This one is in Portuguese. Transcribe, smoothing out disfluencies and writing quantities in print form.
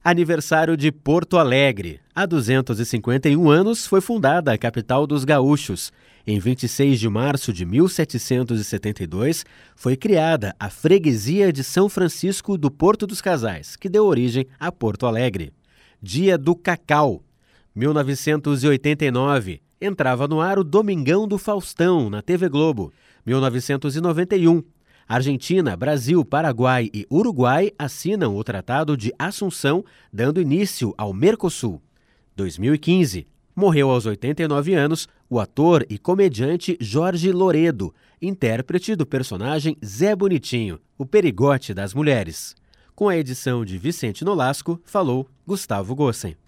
Aniversário de Porto Alegre. Há 251 anos foi fundada a capital dos gaúchos. Em 26 de março de 1772, foi criada a Freguesia de São Francisco do Porto dos Casais, que deu origem a Porto Alegre. Dia do Cacau. 1989. Entrava no ar o Domingão do Faustão, na TV Globo. 1991. Argentina, Brasil, Paraguai e Uruguai assinam o Tratado de Assunção, dando início ao Mercosul. 2015. Morreu aos 89 anos o ator e comediante Jorge Loredo, intérprete do personagem Zé Bonitinho, o perigote das mulheres. Com a edição de Vicente Nolasco, falou Gustavo Gossen.